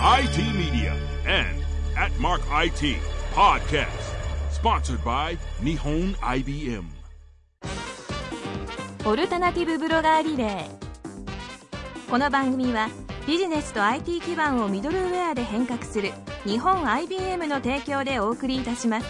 IT Media and at Mark IT Podcast Sponsored by Nihon IBM オルタナティブブロガーリレー。この番組はビジネスと IT 基盤をミドルウェアで変革する日本 IBM の提供でお送りいたします。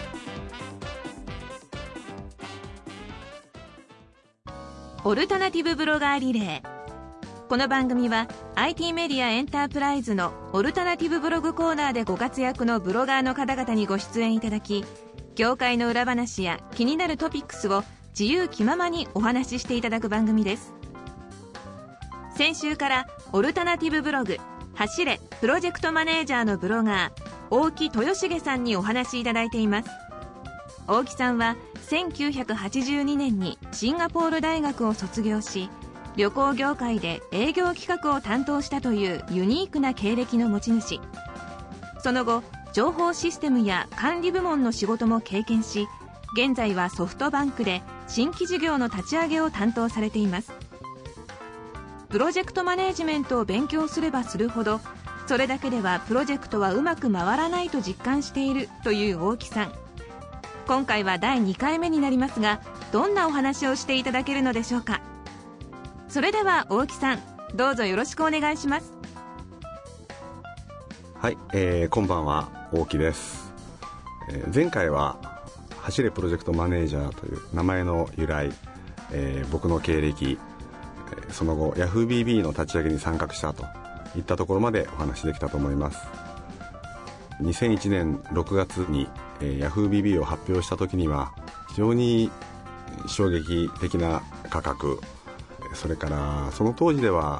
オルタナティブブロガーリレー。この番組は IT メディアエンタープライズのオルタナティブブログコーナーでご活躍のブロガーの方々にご出演いただき、業界の裏話や気になるトピックスを自由気ままにお話ししていただく番組です。先週からオルタナティブブログ走れプロジェクトマネージャーのブロガー大木豊重さんにお話しいただいています。大木さんは1982年にシンガポール大学を卒業し、旅行業界で営業企画を担当したというユニークな経歴の持ち主。その後情報システムや管理部門の仕事も経験し、現在はソフトバンクで新規事業の立ち上げを担当されています。プロジェクトマネージメントを勉強すればするほど、それだけではプロジェクトはうまく回らないと実感しているという大木さん。今回は第2回目になりますが、どんなお話をしていただけるのでしょうか。それでは大木さん、どうぞよろしくお願いします。 はい、こんばんは、大木です。前回は走れプロジェクトマネージャーという名前の由来、僕の経歴、その後 YahooBB の立ち上げに参画したといったところまでお話できたと思います。2001年6月に、YahooBB を発表した時には非常に衝撃的な価格、それからその当時では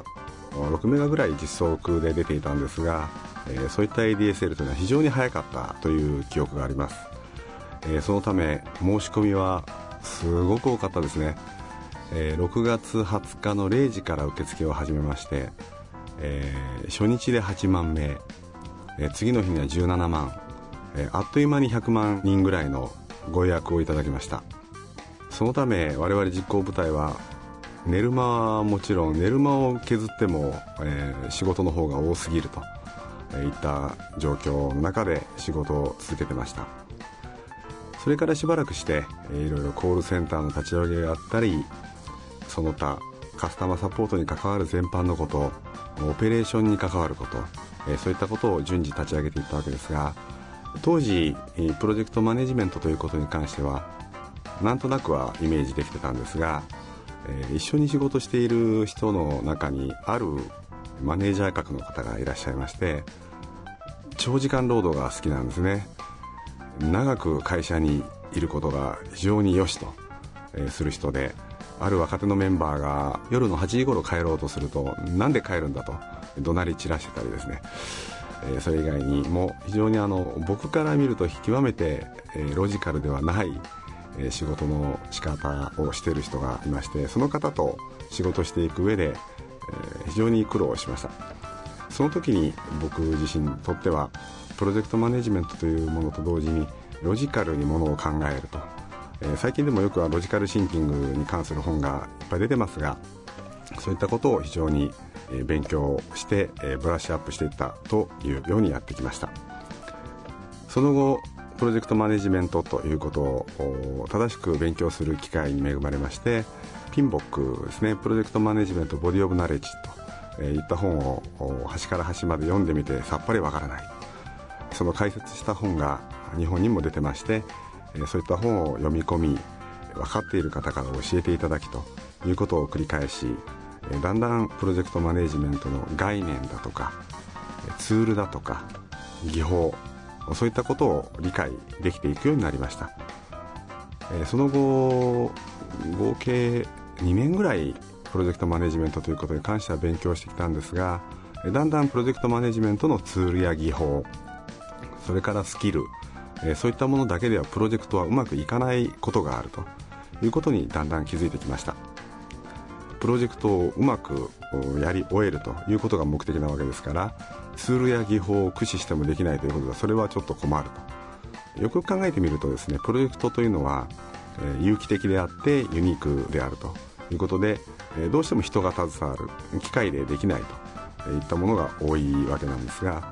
6メガぐらい実装で出ていたんですが、そういった ADSL というのは非常に早かったという記憶があります。そのため申し込みはすごく多かったですね。6月20日の0時から受付を始めまして、初日で8万名、次の日には17万、あっという間に100万人ぐらいのご予約をいただきました。そのため我々実行部隊は寝る間はもちろん寝る間を削っても、仕事の方が多すぎるといった状況の中で仕事を続けてました。それからしばらくしていろいろコールセンターの立ち上げがあったり、その他カスタマーサポートに関わる全般のこと、オペレーションに関わること、そういったことを順次立ち上げていったわけですが、当時プロジェクトマネジメントということに関してはなんとなくはイメージできてたんですが、一緒に仕事している人の中にあるマネージャー格の方がいらっしゃいまして、長時間労働が好きなんですね。長く会社にいることが非常に良しとする人で、ある若手のメンバーが夜の8時頃帰ろうとすると、なんで帰るんだと怒鳴り散らしてたりですね、それ以外にも非常に僕から見ると極めてロジカルではない仕事の仕方をしている人がいまして、その方と仕事していく上で非常に苦労しました。その時に僕自身にとってはプロジェクトマネジメントというものと同時にロジカルにものを考えると、最近でもよくはロジカルシンキングに関する本がいっぱい出てますが、そういったことを非常に勉強してブラッシュアップしていったというようにやってきました。その後プロジェクトマネジメントということを正しく勉強する機会に恵まれまして、ピンボックですね、プロジェクトマネジメントボディオブナレッジといった本を端から端まで読んでみてさっぱりわからない、その解説した本が日本にも出てまして、そういった本を読み込み、分かっている方から教えていただきということを繰り返し、だんだんプロジェクトマネジメントの概念だとかツールだとか技法、そういったことを理解できていくようになりました。その後合計2年ぐらいプロジェクトマネジメントということに関しては勉強してきたんですが、だんだんプロジェクトマネジメントのツールや技法、それからスキル、そういったものだけではプロジェクトはうまくいかないことがあるということにだんだん気づいてきました。プロジェクトをうまくやり終えるということが目的なわけですから、ツールや技法を駆使してもできないということではそれはちょっと困ると。よく考えてみるとですね、プロジェクトというのは有機的であってユニークであるということで、どうしても人が携わる、機械でできないといったものが多いわけなんですが、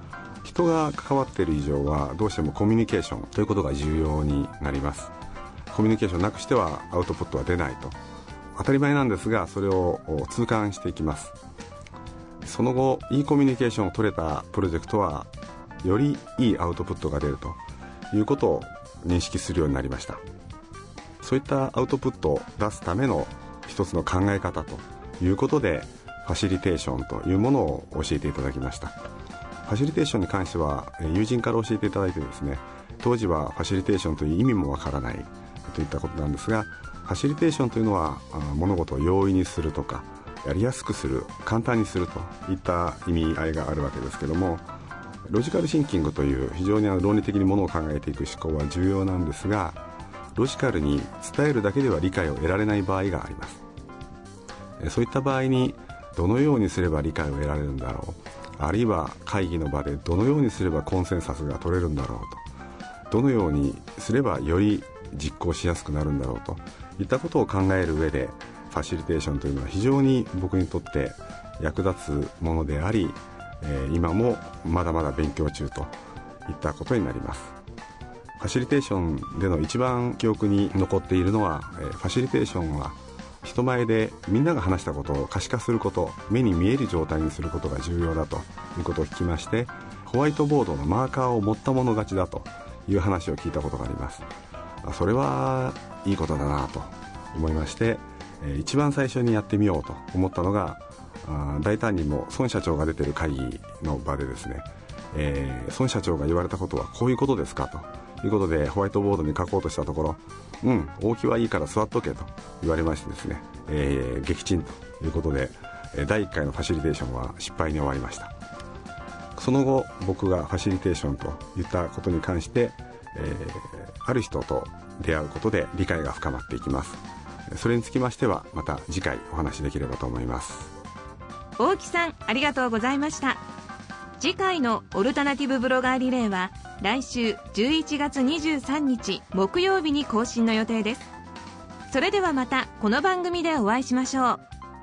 人が関わっている以上はどうしてもコミュニケーションということが重要になります。コミュニケーションなくしてはアウトプットは出ないと、当たり前なんですが、それを痛感していきます。その後いいコミュニケーションを取れたプロジェクトはよりいいアウトプットが出るということを認識するようになりました。そういったアウトプットを出すための一つの考え方ということで、ファシリテーションというものを教えていただきました。ファシリテーションに関しては友人から教えていただいてですね、当時はファシリテーションという意味もわからないといったことなんですが、ファシリテーションというのは物事を容易にするとかやりやすくする、簡単にするといった意味合いがあるわけですけども、ロジカルシンキングという非常に論理的にものを考えていく思考は重要なんですが、ロジカルに伝えるだけでは理解を得られない場合があります。そういった場合にどのようにすれば理解を得られるんだろう、あるいは会議の場でどのようにすればコンセンサスが取れるんだろうと、どのようにすればより実行しやすくなるんだろうといったことを考える上で、ファシリテーションというのは非常に僕にとって役立つものであり、今もまだまだ勉強中といったことになります。ファシリテーションでの一番記憶に残っているのは、ファシリテーションは人前でみんなが話したことを可視化すること、目に見える状態にすることが重要だということを聞きまして、ホワイトボードのマーカーを持った者勝ちだという話を聞いたことがあります。それはいいことだなと思いまして、一番最初にやってみようと思ったのが、大胆にも孫社長が出ている会議の場でですね、孫社長が言われたことはこういうことですかということでホワイトボードに書こうとしたところ、大木はいいから座っとけと言われましてですね、撃沈ということで第1回のファシリテーションは失敗に終わりました。その後僕がファシリテーションといったことに関して、ある人と出会うことで理解が深まっていきます。それにつきましてはまた次回お話しできればと思います。 大木さん、ありがとうございました。次回のオルタナティブブロガーリレーは来週11月23日木曜日に更新の予定です。それではまたこの番組でお会いしましょう。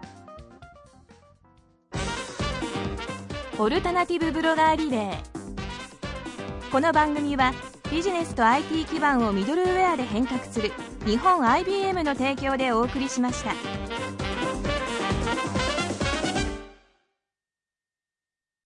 オルタナティブブロガーリレー。この番組はビジネスと IT 基盤をミドルウェアで変革する日本 IBM の提供でお送りしました。